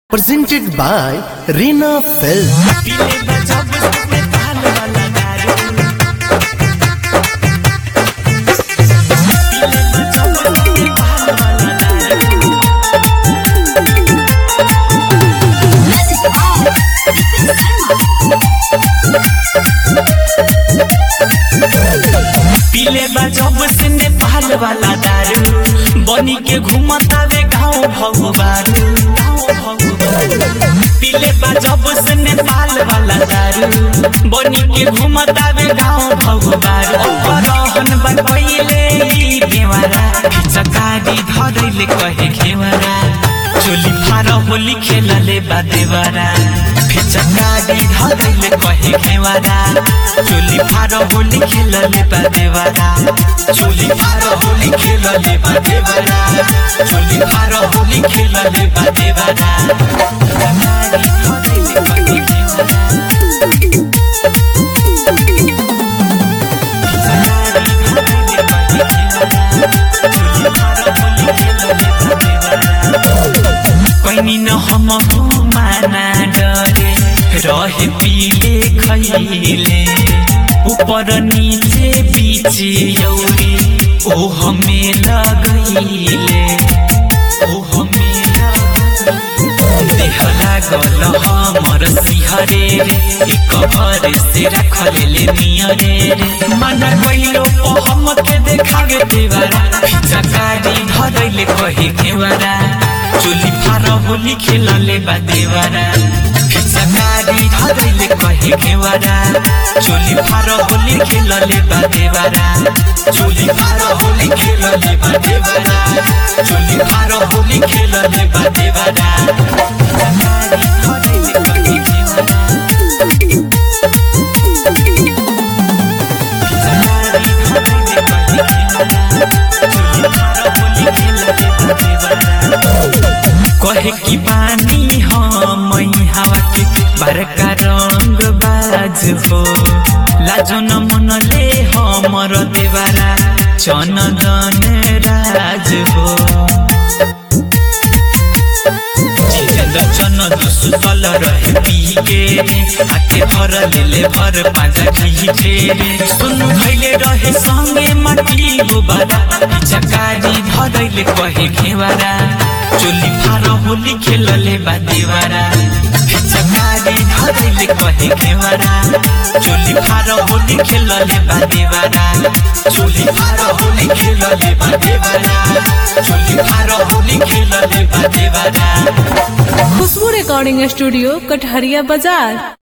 Presented by Reena Film. पीले जब से नेपाल वाला दारू बनी के घूमतावे गाँव भगवारू। पीले जब से नेपाल वाला दारू बनी के घूमतावे गाँव भगवारू। रहन बकैले देवरा चकारी धरैले कहे घेवरा चोली फार होली खेलले बा देवरा चकारी धरैले कहे घेवरा चोली फार होली खेलले बा देवरा चोली फार होली खेलले बा देवरा चोली फार होली खेलले बा देवरा चकारी धरैले कहे कैनी न हम माना डरे रहे पीले खैले ऊपर नीचे बीचे यौरी ओ हमें लगैले ओ हमें देह लागल हमर सिहरे एक भर से रखले नियरे मन गइलो हम के देखावे देवरा चकारी धरैले कहे घेवरा चोली फार होली खेलले बा देवरा चकारी धरैले कहे घेवरा चोली फार होली खेलले बा देवरा चोली फार होली खेलले बा देवरा चोली फार होली खेलले बा देवरा चकारी धरैले कहे कहे की बानी हम हवा के बड़का रंग बाज हो लाजो न मनले हमर देवरा चनदन राज हो चन दुसुतल रहे पी के आके भर लेले भर पाजा खींचे सुनु भैले रहे संगे मटी गोबरा चकारी धरैले कहे घेवरा चोली फार होली खेलले बा देवरा चकारी धरैले कहे घेवरा चोली फार होली खेलले बा देवरा चोली फार होली खेलले बा देवरा चोली फार होली खेलले बा देवरा। खुशबू रिकॉर्डिंग स्टूडियो कटहरिया बाजार।